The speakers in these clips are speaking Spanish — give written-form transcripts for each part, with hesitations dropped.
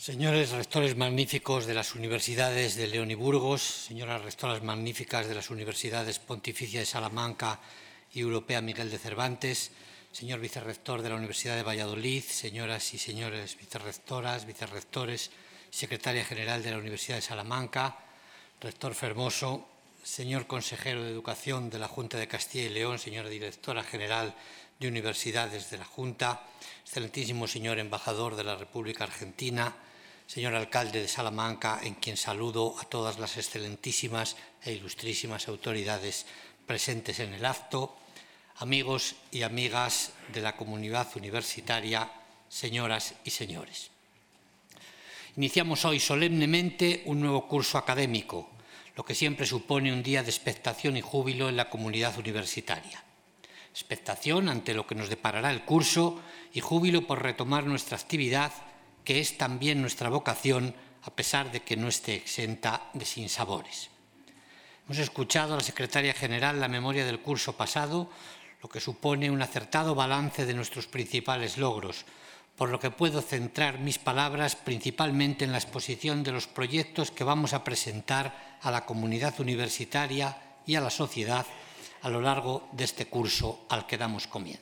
Señores rectores magníficos de las universidades de León y Burgos, señoras rectoras magníficas de las universidades Pontificia de Salamanca y Europea Miguel de Cervantes, señor vicerrector de la Universidad de Valladolid, señoras y señores vicerrectoras, vicerrectores, secretaria general de la Universidad de Salamanca, rector Fermoso, señor consejero de Educación de la Junta de Castilla y León, señora directora general de Universidades de la Junta, excelentísimo señor embajador de la República Argentina, señor alcalde de Salamanca, en quien saludo a todas las excelentísimas e ilustrísimas autoridades presentes en el acto, amigos y amigas de la comunidad universitaria, señoras y señores. Iniciamos hoy solemnemente un nuevo curso académico, lo que siempre supone un día de expectación y júbilo en la comunidad universitaria. Expectación ante lo que nos deparará el curso y júbilo por retomar nuestra actividad, que es también nuestra vocación, a pesar de que no esté exenta de sinsabores. Hemos escuchado a la secretaria general la memoria del curso pasado, lo que supone un acertado balance de nuestros principales logros, por lo que puedo centrar mis palabras principalmente en la exposición de los proyectos que vamos a presentar a la comunidad universitaria y a la sociedad a lo largo de este curso al que damos comienzo.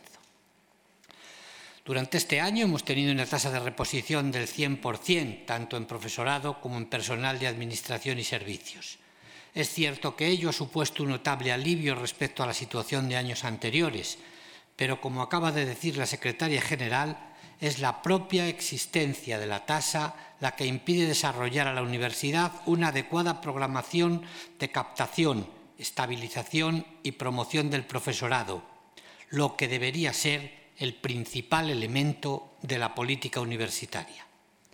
Durante este año hemos tenido una tasa de reposición del 100%, tanto en profesorado como en personal de administración y servicios. Es cierto que ello ha supuesto un notable alivio respecto a la situación de años anteriores, pero como acaba de decir la secretaria general, es la propia existencia de la tasa la que impide desarrollar a la universidad una adecuada programación de captación, estabilización y promoción del profesorado, lo que debería ser el principal elemento de la política universitaria.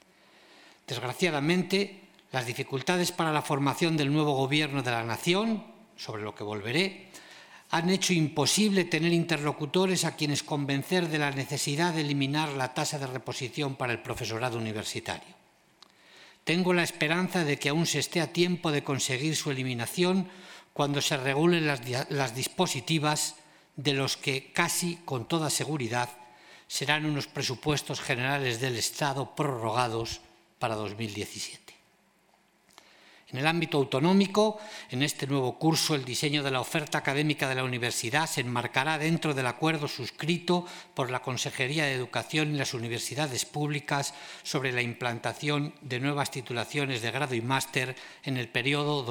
Desgraciadamente, las dificultades para la formación del nuevo gobierno de la nación, sobre lo que volveré, han hecho imposible tener interlocutores a quienes convencer de la necesidad de eliminar la tasa de reposición para el profesorado universitario. Tengo la esperanza de que aún se esté a tiempo de conseguir su eliminación cuando se regulen las dispositivas de los que casi con toda seguridad serán unos presupuestos generales del Estado prorrogados para 2017. En el ámbito autonómico, en este nuevo curso, el diseño de la oferta académica de la universidad se enmarcará dentro del acuerdo suscrito por la Consejería de Educación y las universidades públicas sobre la implantación de nuevas titulaciones de grado y máster en el periodo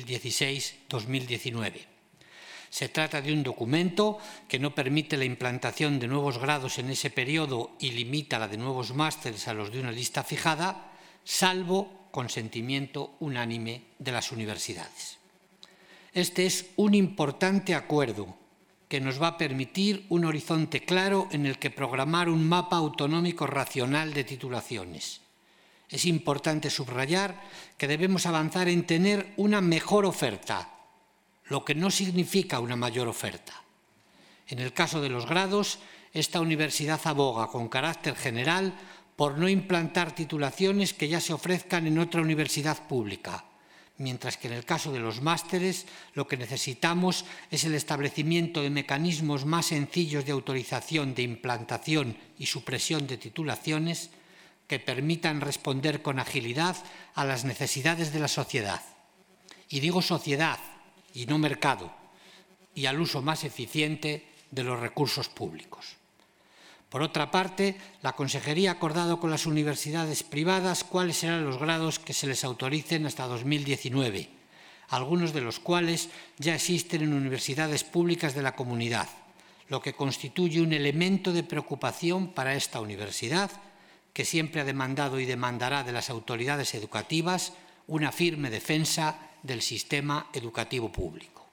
2016-2019. Se trata de un documento que no permite la implantación de nuevos grados en ese periodo y limita la de nuevos másteres a los de una lista fijada, salvo consentimiento unánime de las universidades. Este es un importante acuerdo que nos va a permitir un horizonte claro en el que programar un mapa autonómico racional de titulaciones. Es importante subrayar que debemos avanzar en tener una mejor oferta, lo que no significa una mayor oferta. En el caso de los grados, esta universidad aboga con carácter general por no implantar titulaciones que ya se ofrezcan en otra universidad pública, mientras que en el caso de los másteres lo que necesitamos es el establecimiento de mecanismos más sencillos de autorización, de implantación y supresión de titulaciones que permitan responder con agilidad a las necesidades de la sociedad. Y digo sociedad y no mercado, y al uso más eficiente de los recursos públicos. Por otra parte, la Consejería ha acordado con las universidades privadas cuáles serán los grados que se les autoricen hasta 2019, algunos de los cuales ya existen en universidades públicas de la comunidad, lo que constituye un elemento de preocupación para esta universidad, que siempre ha demandado y demandará de las autoridades educativas una firme defensa del sistema educativo público.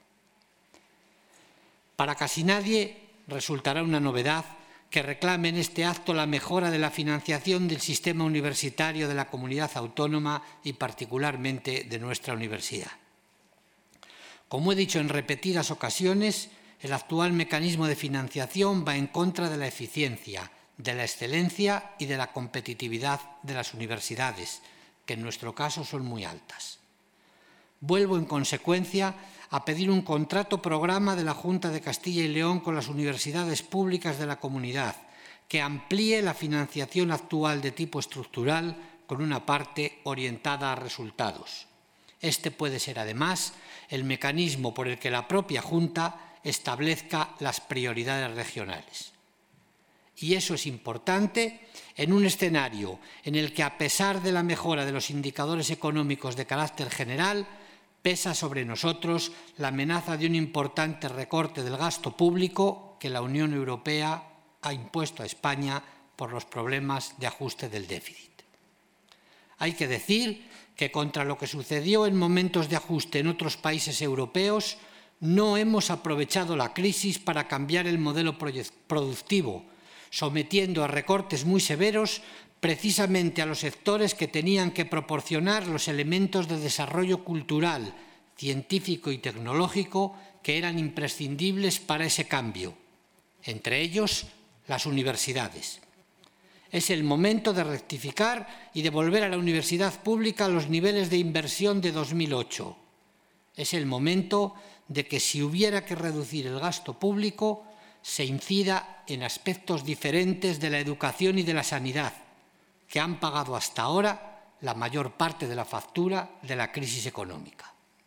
Para casi nadie resultará una novedad que reclame en este acto la mejora de la financiación del sistema universitario de la comunidad autónoma y particularmente de nuestra universidad. Como he dicho en repetidas ocasiones, el actual mecanismo de financiación va en contra de la eficiencia, de la excelencia y de la competitividad de las universidades, que en nuestro caso son muy altas. Vuelvo, en consecuencia, a pedir un contrato programa de la Junta de Castilla y León con las universidades públicas de la comunidad, que amplíe la financiación actual de tipo estructural con una parte orientada a resultados. Este puede ser, además, el mecanismo por el que la propia Junta establezca las prioridades regionales. Y eso es importante en un escenario en el que, a pesar de la mejora de los indicadores económicos de carácter general, pesa sobre nosotros la amenaza de un importante recorte del gasto público que la Unión Europea ha impuesto a España por los problemas de ajuste del déficit. Hay que decir que, contra lo que sucedió en momentos de ajuste en otros países europeos, no hemos aprovechado la crisis para cambiar el modelo productivo, sometiendo a recortes muy severos precisamente a los sectores que tenían que proporcionar los elementos de desarrollo cultural, científico y tecnológico que eran imprescindibles para ese cambio, entre ellos las universidades. Es el momento de rectificar y devolver a la universidad pública los niveles de inversión de 2008. Es el momento de que, si hubiera que reducir el gasto público, se incida en aspectos diferentes de la educación y de la sanidad, que han pagado hasta ahora la mayor parte de la factura de la crisis económica.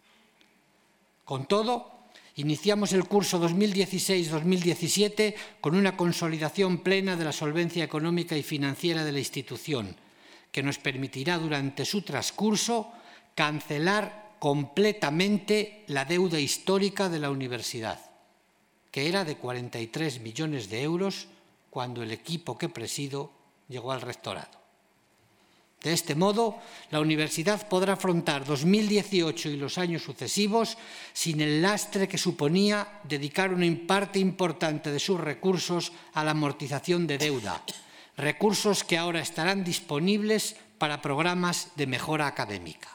Con todo, iniciamos el curso 2016-2017 con una consolidación plena de la solvencia económica y financiera de la institución, que nos permitirá durante su transcurso cancelar completamente la deuda histórica de la universidad, que era de 43 millones de euros cuando el equipo que presido llegó al rectorado. De este modo, la universidad podrá afrontar 2018 y los años sucesivos sin el lastre que suponía dedicar una parte importante de sus recursos a la amortización de deuda, recursos que ahora estarán disponibles para programas de mejora académica.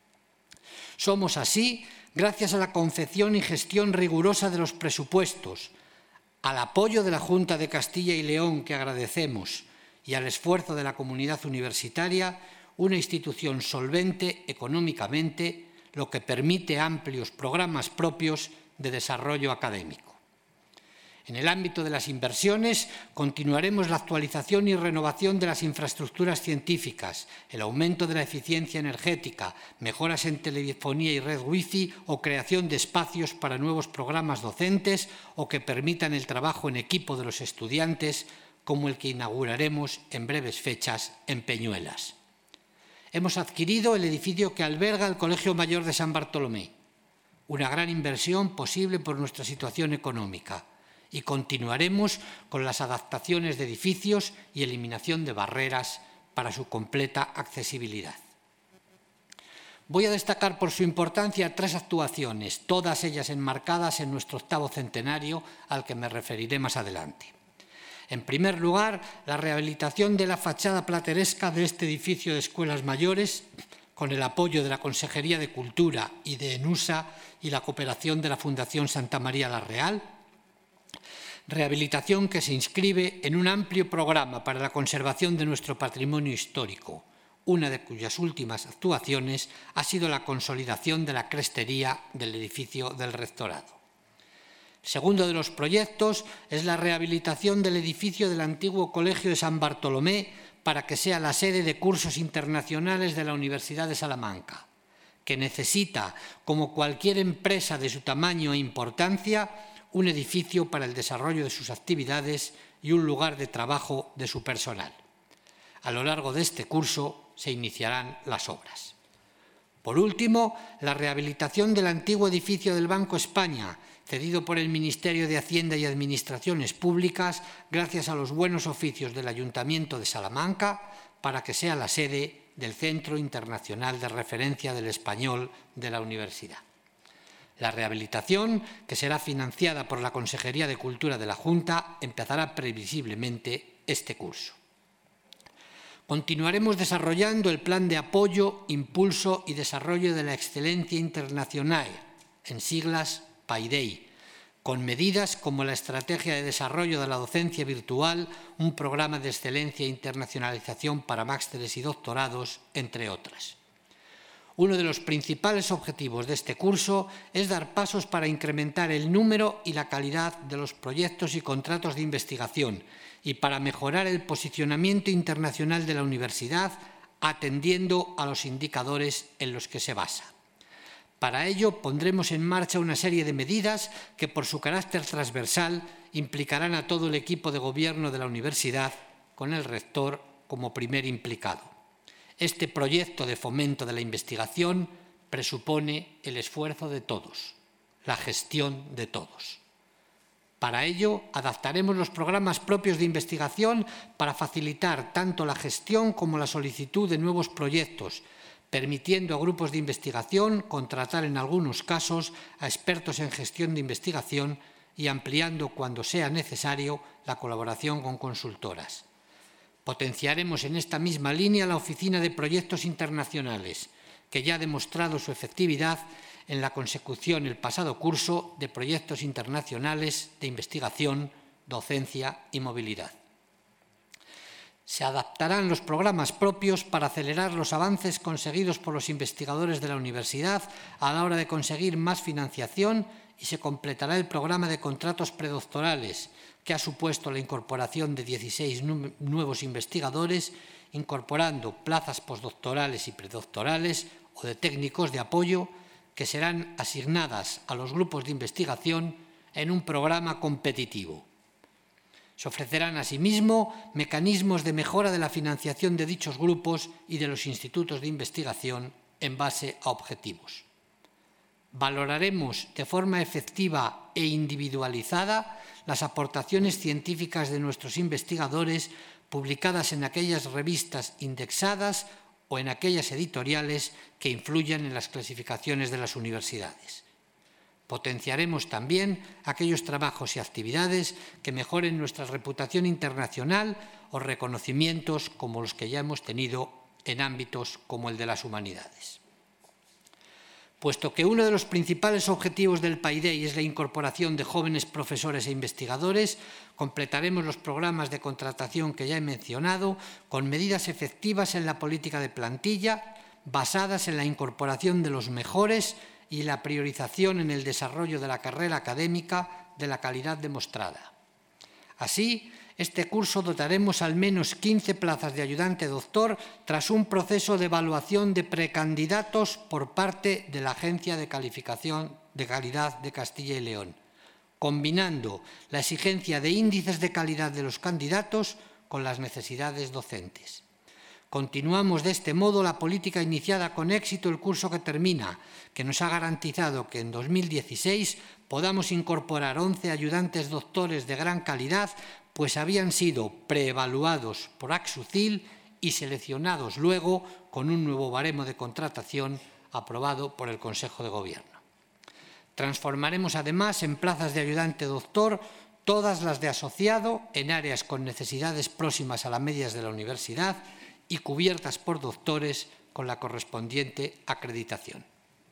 Somos así gracias a la confección y gestión rigurosa de los presupuestos, al apoyo de la Junta de Castilla y León, que agradecemos, y al esfuerzo de la comunidad universitaria, una institución solvente económicamente, lo que permite amplios programas propios de desarrollo académico. En el ámbito de las inversiones, continuaremos la actualización y renovación de las infraestructuras científicas, el aumento de la eficiencia energética, mejoras en telefonía y red wifi o creación de espacios para nuevos programas docentes o que permitan el trabajo en equipo de los estudiantes, como el que inauguraremos en breves fechas en Peñuelas. Hemos adquirido el edificio que alberga el Colegio Mayor de San Bartolomé, una gran inversión posible por nuestra situación económica, y continuaremos con las adaptaciones de edificios y eliminación de barreras para su completa accesibilidad. Voy a destacar por su importancia 3 actuaciones, todas ellas enmarcadas en nuestro 8º centenario, al que me referiré más adelante. En primer lugar, la rehabilitación de la fachada plateresca de este edificio de escuelas mayores, con el apoyo de la Consejería de Cultura y de ENUSA y la cooperación de la Fundación Santa María la Real. Rehabilitación que se inscribe en un amplio programa para la conservación de nuestro patrimonio histórico, una de cuyas últimas actuaciones ha sido la consolidación de la crestería del edificio del rectorado. El segundo de los proyectos es la rehabilitación del edificio del antiguo Colegio de San Bartolomé para que sea la sede de cursos internacionales de la Universidad de Salamanca, que necesita, como cualquier empresa de su tamaño e importancia, un edificio para el desarrollo de sus actividades y un lugar de trabajo de su personal. A lo largo de este curso se iniciarán las obras. Por último, la rehabilitación del antiguo edificio del Banco España, cedido por el Ministerio de Hacienda y Administraciones Públicas gracias a los buenos oficios del Ayuntamiento de Salamanca, para que sea la sede del Centro Internacional de Referencia del Español de la Universidad. La rehabilitación, que será financiada por la Consejería de Cultura de la Junta, empezará previsiblemente este curso. Continuaremos desarrollando el Plan de Apoyo, Impulso y Desarrollo de la Excelencia Internacional, en siglas PAIDEI, con medidas como la Estrategia de Desarrollo de la Docencia Virtual, un programa de excelencia e internacionalización para másteres y doctorados, entre otras. Uno de los principales objetivos de este curso es dar pasos para incrementar el número y la calidad de los proyectos y contratos de investigación y para mejorar el posicionamiento internacional de la universidad atendiendo a los indicadores en los que se basa. Para ello, pondremos en marcha una serie de medidas que, por su carácter transversal, implicarán a todo el equipo de gobierno de la universidad, con el rector como primer implicado. Este proyecto de fomento de la investigación presupone el esfuerzo de todos, la gestión de todos. Para ello, adaptaremos los programas propios de investigación para facilitar tanto la gestión como la solicitud de nuevos proyectos, permitiendo a grupos de investigación contratar en algunos casos a expertos en gestión de investigación y ampliando, cuando sea necesario, la colaboración con consultoras. Potenciaremos en esta misma línea la Oficina de Proyectos Internacionales, que ya ha demostrado su efectividad en la consecución el pasado curso de proyectos internacionales de investigación, docencia y movilidad. Se adaptarán los programas propios para acelerar los avances conseguidos por los investigadores de la universidad a la hora de conseguir más financiación y se completará el programa de contratos predoctorales, que ha supuesto la incorporación de 16 nuevos investigadores, incorporando plazas postdoctorales y predoctorales o de técnicos de apoyo que serán asignadas a los grupos de investigación en un programa competitivo. Se ofrecerán asimismo mecanismos de mejora de la financiación de dichos grupos y de los institutos de investigación en base a objetivos. Valoraremos de forma efectiva e individualizada las aportaciones científicas de nuestros investigadores publicadas en aquellas revistas indexadas o en aquellas editoriales que influyan en las clasificaciones de las universidades. Potenciaremos también aquellos trabajos y actividades que mejoren nuestra reputación internacional o reconocimientos como los que ya hemos tenido en ámbitos como el de las humanidades. Puesto que uno de los principales objetivos del PAIDEI es la incorporación de jóvenes profesores e investigadores, completaremos los programas de contratación que ya he mencionado con medidas efectivas en la política de plantilla, basadas en la incorporación de los mejores y la priorización en el desarrollo de la carrera académica de la calidad demostrada. Así, este curso dotaremos al menos 15 plazas de ayudante doctor tras un proceso de evaluación de precandidatos por parte de la Agencia de Calificación de Calidad de Castilla y León, combinando la exigencia de índices de calidad de los candidatos con las necesidades docentes. Continuamos de este modo la política iniciada con éxito el curso que termina, que nos ha garantizado que en 2016 podamos incorporar 11 ayudantes doctores de gran calidad, pues habían sido preevaluados por ACSUCIL y seleccionados luego con un nuevo baremo de contratación aprobado por el Consejo de Gobierno. Transformaremos además en plazas de ayudante doctor todas las de asociado en áreas con necesidades próximas a las medias de la universidad y cubiertas por doctores con la correspondiente acreditación.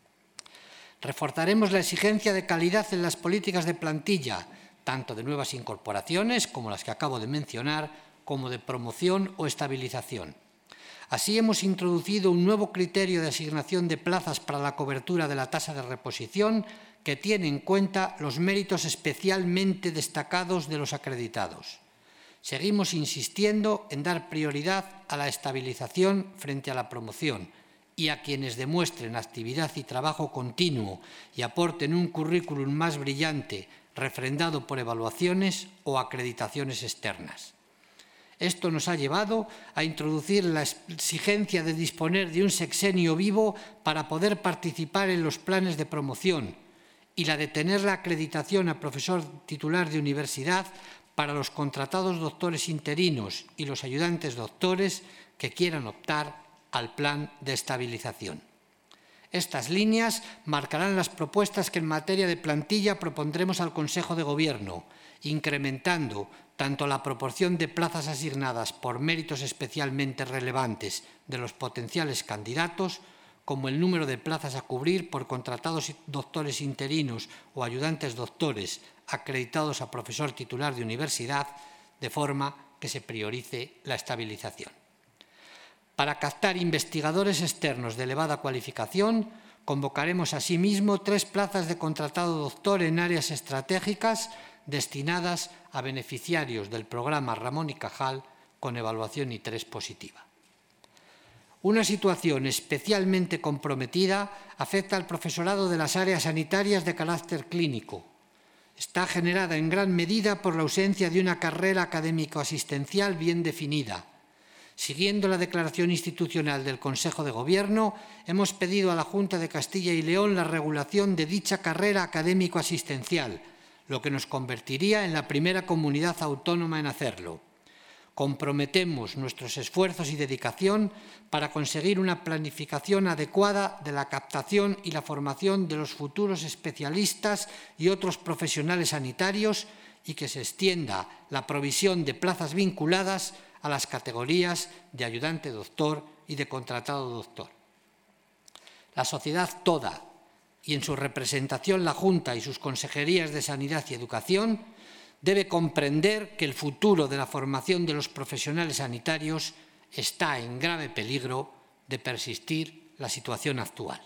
Reforzaremos la exigencia de calidad en las políticas de plantilla, tanto de nuevas incorporaciones, como las que acabo de mencionar, como de promoción o estabilización. Así hemos introducido un nuevo criterio de asignación de plazas para la cobertura de la tasa de reposición que tiene en cuenta los méritos especialmente destacados de los acreditados. Seguimos insistiendo en dar prioridad a la estabilización frente a la promoción y a quienes demuestren actividad y trabajo continuo y aporten un currículum más brillante refrendado por evaluaciones o acreditaciones externas. Esto nos ha llevado a introducir la exigencia de disponer de un sexenio vivo para poder participar en los planes de promoción y la de tener la acreditación a profesor titular de universidad para los contratados doctores interinos y los ayudantes doctores que quieran optar al plan de estabilización. Estas líneas marcarán las propuestas que en materia de plantilla propondremos al Consejo de Gobierno, incrementando tanto la proporción de plazas asignadas por méritos especialmente relevantes de los potenciales candidatos, como el número de plazas a cubrir por contratados doctores interinos o ayudantes doctores acreditados a profesor titular de universidad, de forma que se priorice la estabilización. Para captar investigadores externos de elevada cualificación, convocaremos asimismo 3 plazas de contratado doctor en áreas estratégicas destinadas a beneficiarios del programa Ramón y Cajal con evaluación I3 positiva. Una situación especialmente comprometida afecta al profesorado de las áreas sanitarias de carácter clínico. Está generada en gran medida por la ausencia de una carrera académico-asistencial bien definida. Siguiendo la declaración institucional del Consejo de Gobierno, hemos pedido a la Junta de Castilla y León la regulación de dicha carrera académico-asistencial, lo que nos convertiría en la primera comunidad autónoma en hacerlo. Comprometemos nuestros esfuerzos y dedicación para conseguir una planificación adecuada de la captación y la formación de los futuros especialistas y otros profesionales sanitarios y que se extienda la provisión de plazas vinculadas a las categorías de ayudante doctor y de contratado doctor. La sociedad toda, y en su representación la Junta y sus consejerías de Sanidad y Educación, debe comprender que el futuro de la formación de los profesionales sanitarios está en grave peligro de persistir la situación actual.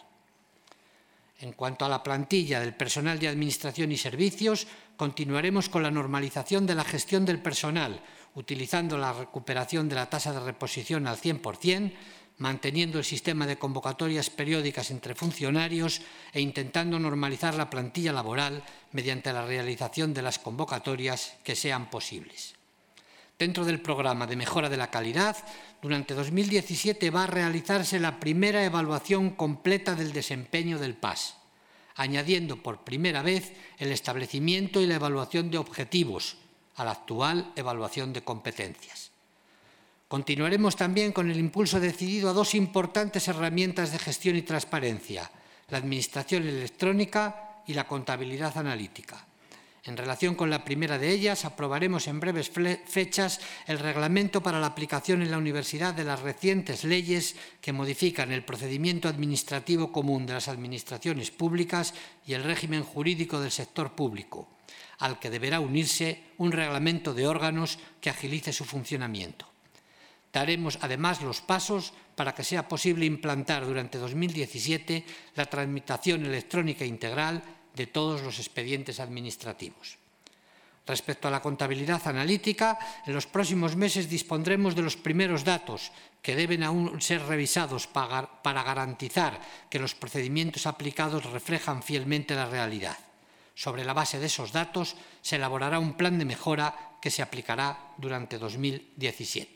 En cuanto a la plantilla del personal de Administración y Servicios, continuaremos con la normalización de la gestión del personal, utilizando la recuperación de la tasa de reposición al 100%, manteniendo el sistema de convocatorias periódicas entre funcionarios e intentando normalizar la plantilla laboral mediante la realización de las convocatorias que sean posibles. Dentro del programa de mejora de la calidad, durante 2017 va a realizarse la primera evaluación completa del desempeño del PAS, añadiendo por primera vez el establecimiento y la evaluación de objetivos a la actual evaluación de competencias. Continuaremos también con el impulso decidido a dos importantes herramientas de gestión y transparencia, la administración electrónica y la contabilidad analítica. En relación con la primera de ellas, aprobaremos en breves fechas el reglamento para la aplicación en la universidad de las recientes leyes que modifican el procedimiento administrativo común de las administraciones públicas y el régimen jurídico del sector público, al que deberá unirse un reglamento de órganos que agilice su funcionamiento. Daremos además los pasos para que sea posible implantar durante 2017 la tramitación electrónica integral de todos los expedientes administrativos. Respecto a la contabilidad analítica, en los próximos meses dispondremos de los primeros datos que deben aún ser revisados para garantizar que los procedimientos aplicados reflejan fielmente la realidad. Sobre la base de esos datos se elaborará un plan de mejora que se aplicará durante 2017.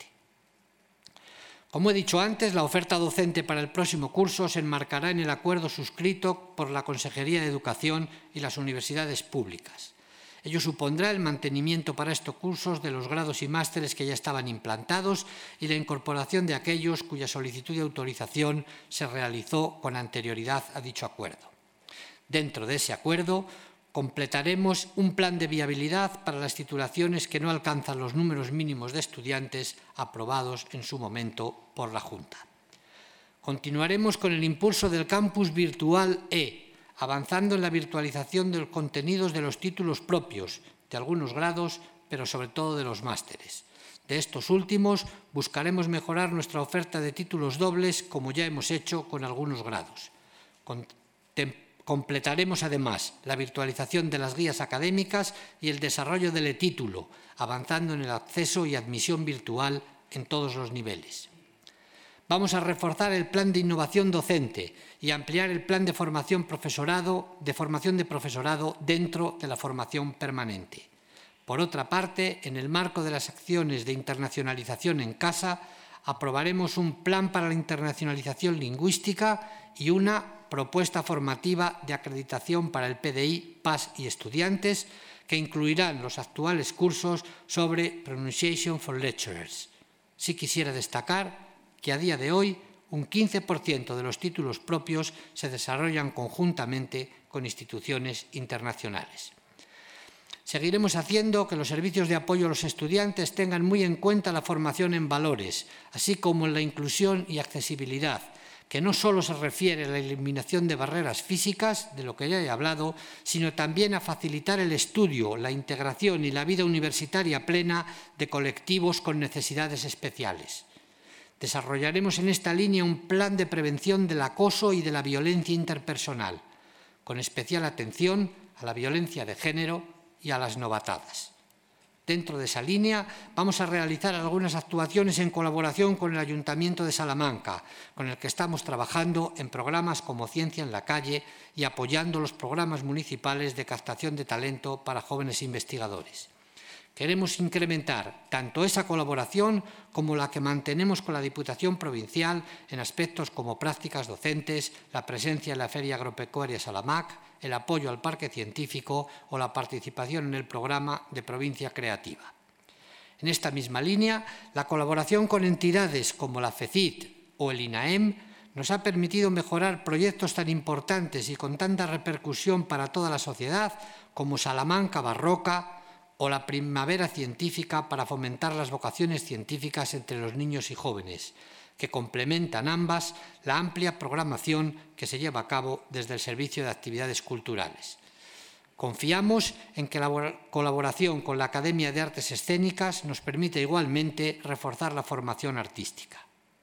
Como he dicho antes, la oferta docente para el próximo curso se enmarcará en el acuerdo suscrito por la Consejería de Educación y las universidades públicas. Ello supondrá el mantenimiento para estos cursos de los grados y másteres que ya estaban implantados y la incorporación de aquellos cuya solicitud de autorización se realizó con anterioridad a dicho acuerdo. Dentro de ese acuerdo, completaremos un plan de viabilidad para las titulaciones que no alcanzan los números mínimos de estudiantes aprobados en su momento por la Junta. Continuaremos con el impulso del campus virtual E, avanzando en la virtualización de los contenidos de los títulos propios, de algunos grados, pero sobre todo de los másteres. De estos últimos, buscaremos mejorar nuestra oferta de títulos dobles, como ya hemos hecho con algunos grados. Completaremos además la virtualización de las guías académicas y el desarrollo del e-título, avanzando en el acceso y admisión virtual en todos los niveles. Vamos a reforzar el plan de innovación docente y ampliar el plan de formación de profesorado dentro de la formación permanente. Por otra parte, en el marco de las acciones de internacionalización en casa, aprobaremos un plan para la internacionalización lingüística y una propuesta formativa de acreditación para el PDI, PAS y estudiantes que incluirán los actuales cursos sobre Pronunciation for Lecturers. Sí quisiera destacar que a día de hoy un 15% de los títulos propios se desarrollan conjuntamente con instituciones internacionales. Seguiremos haciendo que los servicios de apoyo a los estudiantes tengan muy en cuenta la formación en valores, así como en la inclusión y accesibilidad, que no solo se refiere a la eliminación de barreras físicas, de lo que ya he hablado, sino también a facilitar el estudio, la integración y la vida universitaria plena de colectivos con necesidades especiales. Desarrollaremos en esta línea un plan de prevención del acoso y de la violencia interpersonal, con especial atención a la violencia de género y a las novatadas. Dentro de esa línea, vamos a realizar algunas actuaciones en colaboración con el Ayuntamiento de Salamanca, con el que estamos trabajando en programas como Ciencia en la Calle y apoyando los programas municipales de captación de talento para jóvenes investigadores. Queremos incrementar tanto esa colaboración como la que mantenemos con la Diputación Provincial en aspectos como prácticas docentes, la presencia en la Feria Agropecuaria Salamac, el apoyo al parque científico o la participación en el programa de Provincia Creativa. En esta misma línea, la colaboración con entidades como la FECIT o el INAEM nos ha permitido mejorar proyectos tan importantes y con tanta repercusión para toda la sociedad como Salamanca Barroca o la Primavera Científica para fomentar las vocaciones científicas entre los niños y jóvenes, que complementan ambas la amplia programación que se lleva a cabo desde el Servicio de Actividades Culturales. Confiamos en que la colaboración con la Academia de Artes Escénicas nos permite igualmente reforzar la formación artística.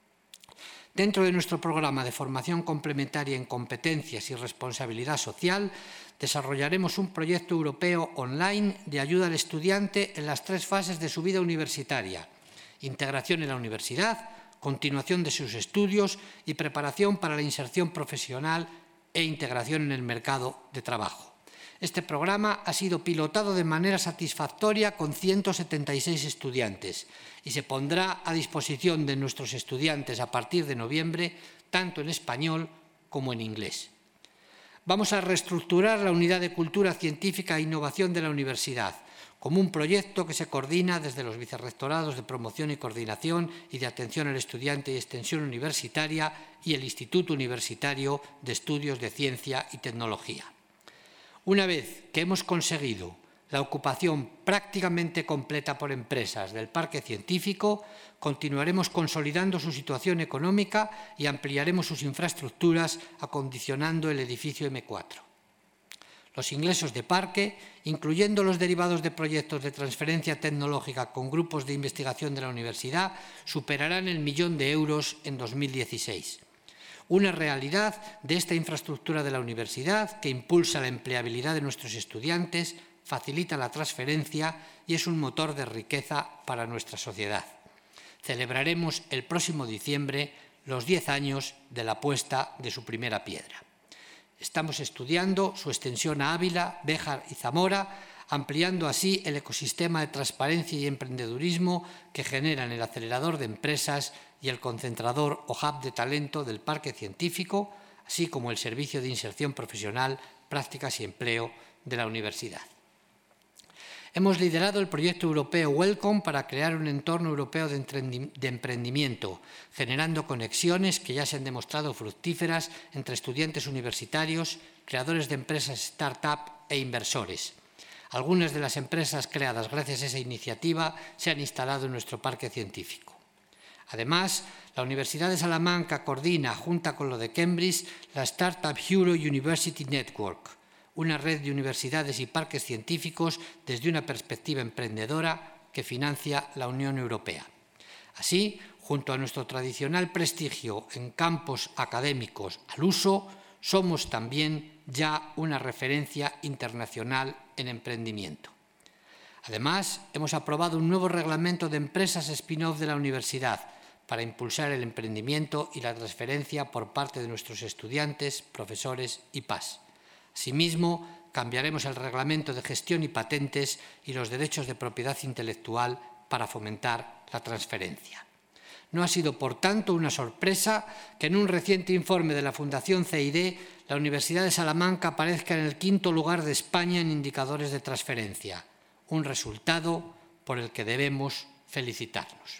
Dentro de nuestro programa de formación complementaria en competencias y responsabilidad social, desarrollaremos un proyecto europeo online de ayuda al estudiante en las 3 fases de su vida universitaria: integración en la universidad, continuación de sus estudios y preparación para la inserción profesional e integración en el mercado de trabajo. Este programa ha sido pilotado de manera satisfactoria con 176 estudiantes y se pondrá a disposición de nuestros estudiantes a partir de noviembre, tanto en español como en inglés. Vamos a reestructurar la Unidad de Cultura Científica e Innovación de la Universidad, como un proyecto que se coordina desde los vicerrectorados de Promoción y Coordinación y de Atención al Estudiante y Extensión Universitaria y el Instituto Universitario de Estudios de Ciencia y Tecnología. Una vez que hemos conseguido la ocupación prácticamente completa por empresas del parque científico, continuaremos consolidando su situación económica y ampliaremos sus infraestructuras acondicionando el edificio M4. Los ingresos de parque, incluyendo los derivados de proyectos de transferencia tecnológica con grupos de investigación de la universidad, superarán el 1 millón de euros en 2016. Una realidad de esta infraestructura de la universidad que impulsa la empleabilidad de nuestros estudiantes, facilita la transferencia y es un motor de riqueza para nuestra sociedad. Celebraremos el próximo diciembre los 10 años de la puesta de su primera piedra. Estamos estudiando su extensión a Ávila, Béjar y Zamora, ampliando así el ecosistema de transparencia y emprendedurismo que generan el acelerador de empresas y el concentrador o hub de talento del parque científico, así como el servicio de inserción profesional, prácticas y empleo de la universidad. Hemos liderado el proyecto europeo Welcome para crear un entorno europeo de emprendimiento, generando conexiones que ya se han demostrado fructíferas entre estudiantes universitarios, creadores de empresas start-up e inversores. Algunas de las empresas creadas gracias a esa iniciativa se han instalado en nuestro parque científico. Además, la Universidad de Salamanca coordina, junto con lo de Cambridge, la Startup Euro University Network, una red de universidades y parques científicos desde una perspectiva emprendedora que financia la Unión Europea. Así, junto a nuestro tradicional prestigio en campos académicos al uso, somos también ya una referencia internacional en emprendimiento. Además, hemos aprobado un nuevo reglamento de empresas spin-off de la universidad para impulsar el emprendimiento y la transferencia por parte de nuestros estudiantes, profesores y PAS. Asimismo, cambiaremos el reglamento de gestión y patentes y los derechos de propiedad intelectual para fomentar la transferencia. No ha sido, por tanto, una sorpresa que en un reciente informe de la Fundación CID la Universidad de Salamanca aparezca en el 5º lugar de España en indicadores de transferencia, un resultado por el que debemos felicitarnos.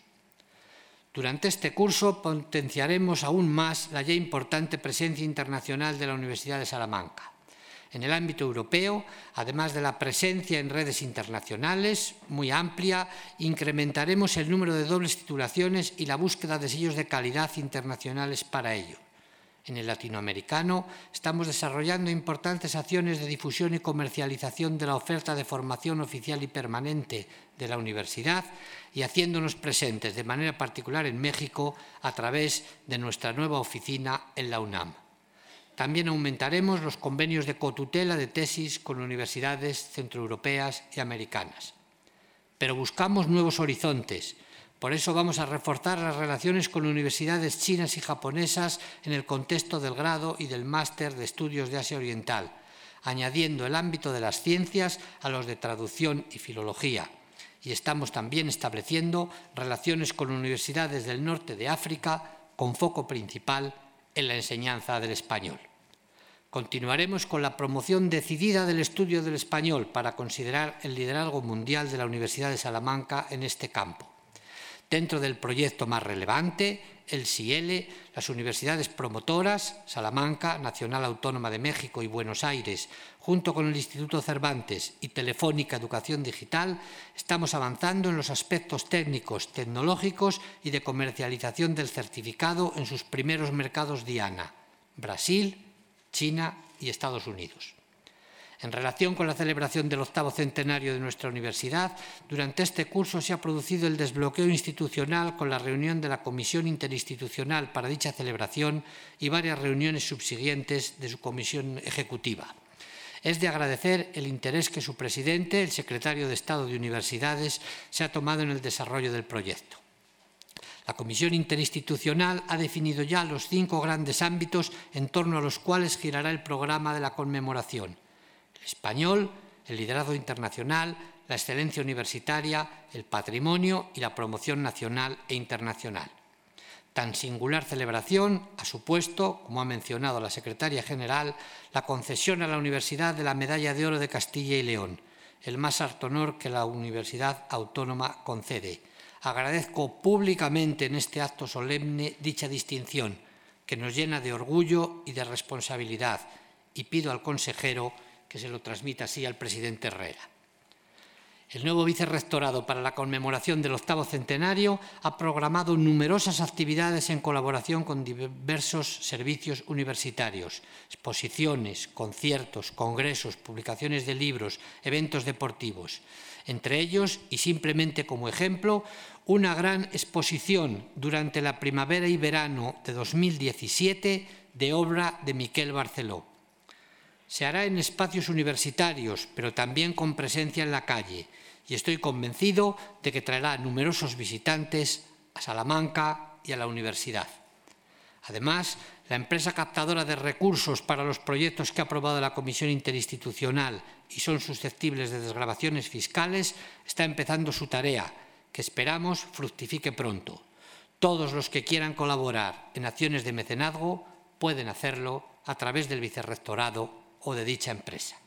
Durante este curso potenciaremos aún más la ya importante presencia internacional de la Universidad de Salamanca. En el ámbito europeo, además de la presencia en redes internacionales muy amplia, incrementaremos el número de dobles titulaciones y la búsqueda de sellos de calidad internacionales para ello. En el latinoamericano, estamos desarrollando importantes acciones de difusión y comercialización de la oferta de formación oficial y permanente de la universidad y haciéndonos presentes de manera particular en México a través de nuestra nueva oficina en la UNAM. También aumentaremos los convenios de cotutela de tesis con universidades centroeuropeas y americanas. pero buscamos nuevos horizontes. Por eso vamos a reforzar las relaciones con universidades chinas y japonesas en el contexto del grado y del máster de estudios de Asia Oriental, añadiendo el ámbito de las ciencias a los de traducción y filología. Y estamos también estableciendo relaciones con universidades del norte de África, con foco principal en la enseñanza del español. Continuaremos con la promoción decidida del estudio del español para considerar el liderazgo mundial de la Universidad de Salamanca en este campo. Dentro del proyecto más relevante, el SIELE, las universidades promotoras, Salamanca, Nacional Autónoma de México y Buenos Aires, junto con el Instituto Cervantes y Telefónica Educación Digital, estamos avanzando en los aspectos técnicos, tecnológicos y de comercialización del certificado en sus primeros mercados diana, Brasil, China y Estados Unidos. En relación con la celebración del 8º centenario de nuestra universidad, durante este curso se ha producido el desbloqueo institucional con la reunión de la Comisión Interinstitucional para dicha celebración y varias reuniones subsiguientes de su comisión ejecutiva. Es de agradecer el interés que su presidente, el secretario de Estado de Universidades, se ha tomado en el desarrollo del proyecto. La Comisión Interinstitucional ha definido ya los 5 grandes ámbitos en torno a los cuales girará el programa de la conmemoración: el español, el liderazgo internacional, la excelencia universitaria, el patrimonio y la promoción nacional e internacional. Tan singular celebración ha supuesto, como ha mencionado la secretaria general, la concesión a la Universidad de la Medalla de Oro de Castilla y León, el más alto honor que la Universidad Autónoma concede. Agradezco públicamente en este acto solemne dicha distinción, que nos llena de orgullo y de responsabilidad, y pido al consejero que se lo transmita así al presidente Herrera. El nuevo vicerrectorado para la conmemoración del 8º centenario ha programado numerosas actividades en colaboración con diversos servicios universitarios, exposiciones, conciertos, congresos, publicaciones de libros, eventos deportivos. Entre ellos, y simplemente como ejemplo, una gran exposición durante la primavera y verano de 2017 de obra de Miquel Barceló. Se hará en espacios universitarios, pero también con presencia en la calle, y estoy convencido de que traerá numerosos visitantes a Salamanca y a la universidad. Además, la empresa captadora de recursos para los proyectos que ha aprobado la Comisión Interinstitucional y son susceptibles de desgravaciones fiscales está empezando su tarea, que esperamos fructifique pronto. Todos los que quieran colaborar en acciones de mecenazgo pueden hacerlo a través del vicerrectorado o de dicha empresa.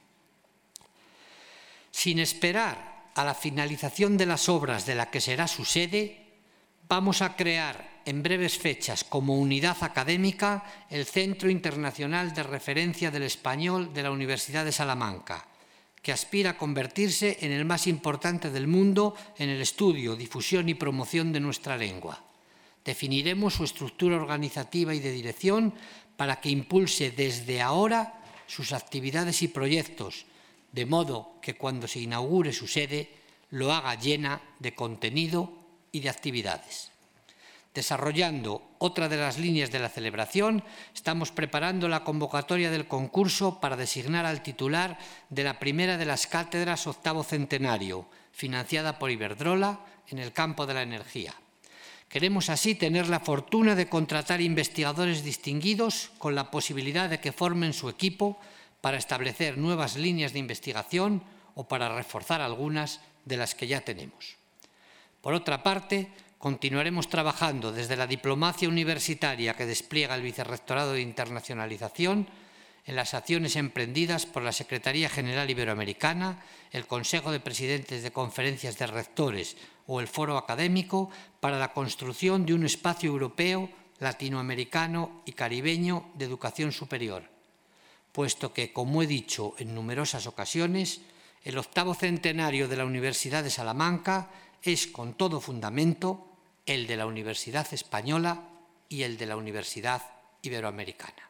Sin esperar a la finalización de las obras de la que será su sede, vamos a crear en breves fechas como unidad académica el Centro Internacional de Referencia del Español de la Universidad de Salamanca, que aspira a convertirse en el más importante del mundo en el estudio, difusión y promoción de nuestra lengua. Definiremos su estructura organizativa y de dirección para que impulse desde ahora sus actividades y proyectos, de modo que cuando se inaugure su sede lo haga llena de contenido y de actividades. Desarrollando otra de las líneas de la celebración, estamos preparando la convocatoria del concurso para designar al titular de la primera de las cátedras 8º centenario, financiada por Iberdrola en el campo de la energía. Queremos así tener la fortuna de contratar investigadores distinguidos con la posibilidad de que formen su equipo para establecer nuevas líneas de investigación o para reforzar algunas de las que ya tenemos. Por otra parte, continuaremos trabajando desde la diplomacia universitaria que despliega el Vicerrectorado de Internacionalización en las acciones emprendidas por la Secretaría General Iberoamericana, el Consejo de Presidentes de Conferencias de Rectores o el Foro Académico para la construcción de un espacio europeo, latinoamericano y caribeño de educación superior, puesto que, como he dicho en numerosas ocasiones, el 8º centenario de la Universidad de Salamanca es, con todo fundamento, el de la Universidad Española y el de la Universidad Iberoamericana.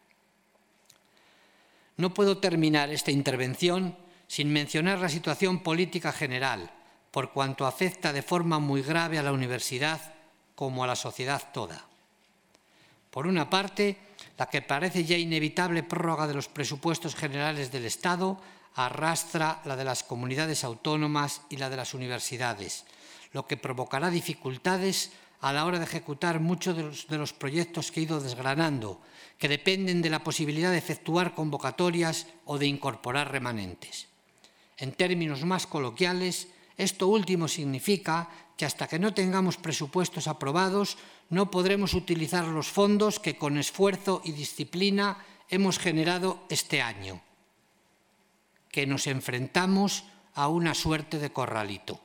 No puedo terminar esta intervención sin mencionar la situación política general, por cuanto afecta de forma muy grave a la universidad como a la sociedad toda. Por una parte, la que parece ya inevitable prórroga de los presupuestos generales del Estado arrastra la de las comunidades autónomas y la de las universidades, lo que provocará dificultades a la hora de ejecutar muchos de los proyectos que he ido desgranando, que dependen de la posibilidad de efectuar convocatorias o de incorporar remanentes. En términos más coloquiales, esto último significa que hasta que no tengamos presupuestos aprobados no podremos utilizar los fondos que con esfuerzo y disciplina hemos generado este año, que nos enfrentamos a una suerte de corralito.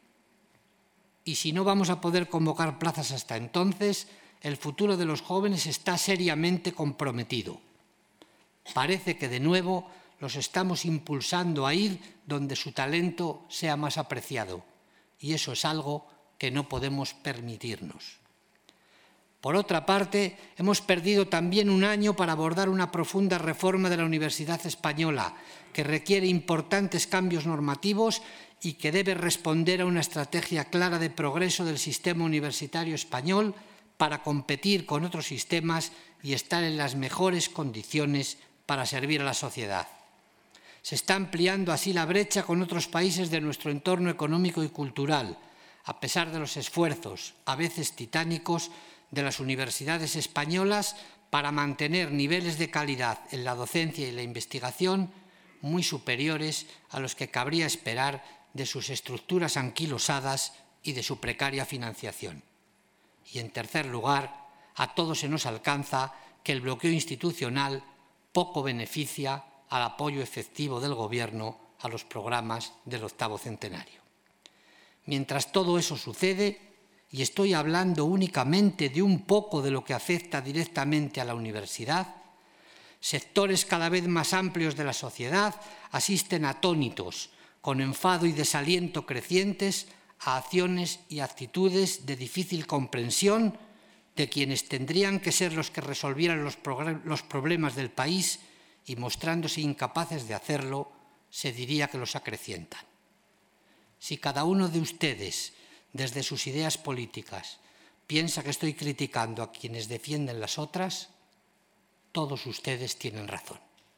Y si no vamos a poder convocar plazas hasta entonces, el futuro de los jóvenes está seriamente comprometido. Parece que de nuevo los estamos impulsando a ir donde su talento sea más apreciado, y eso es algo que no podemos permitirnos. Por otra parte, hemos perdido también un año para abordar una profunda reforma de la Universidad Española, que requiere importantes cambios normativos y que debe responder a una estrategia clara de progreso del sistema universitario español para competir con otros sistemas y estar en las mejores condiciones para servir a la sociedad. Se está ampliando así la brecha con otros países de nuestro entorno económico y cultural, a pesar de los esfuerzos, a veces titánicos, de las universidades españolas para mantener niveles de calidad en la docencia y la investigación muy superiores a los que cabría esperar de sus estructuras anquilosadas y de su precaria financiación. Y, en tercer lugar, a todos se nos alcanza que el bloqueo institucional poco beneficia al apoyo efectivo del Gobierno a los programas del octavo centenario. Mientras todo eso sucede, y estoy hablando únicamente de un poco de lo que afecta directamente a la universidad, sectores cada vez más amplios de la sociedad asisten atónitos, con enfado y desaliento crecientes, a acciones y actitudes de difícil comprensión de quienes tendrían que ser los que resolvieran los problemas del país y, mostrándose incapaces de hacerlo, se diría que los acrecientan. Si cada uno de ustedes, desde sus ideas políticas, piensa que estoy criticando a quienes defienden las otras, todos ustedes tienen razón.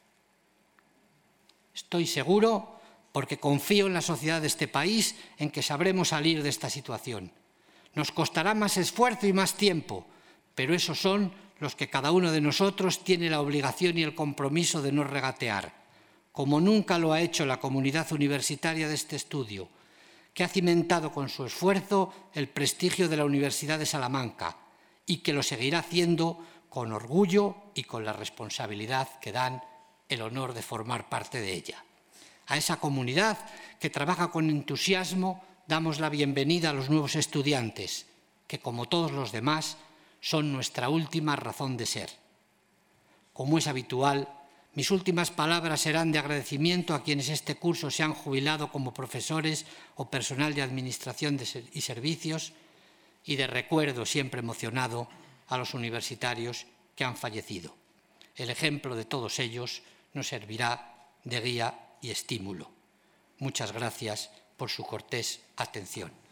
Estoy seguro, porque confío en la sociedad de este país, en que sabremos salir de esta situación. Nos costará más esfuerzo y más tiempo, pero esos son los que cada uno de nosotros tiene la obligación y el compromiso de no regatear, como nunca lo ha hecho la comunidad universitaria de este estudio, que ha cimentado con su esfuerzo el prestigio de la Universidad de Salamanca y que lo seguirá haciendo con orgullo y con la responsabilidad que dan el honor de formar parte de ella. A esa comunidad que trabaja con entusiasmo damos la bienvenida a los nuevos estudiantes, que como todos los demás son nuestra última razón de ser. Como es habitual, mis últimas palabras serán de agradecimiento a quienes este curso se han jubilado como profesores o personal de administración y servicios, y de recuerdo siempre emocionado a los universitarios que han fallecido. El ejemplo de todos ellos nos servirá de guía y estímulo. Muchas gracias por su cortés atención.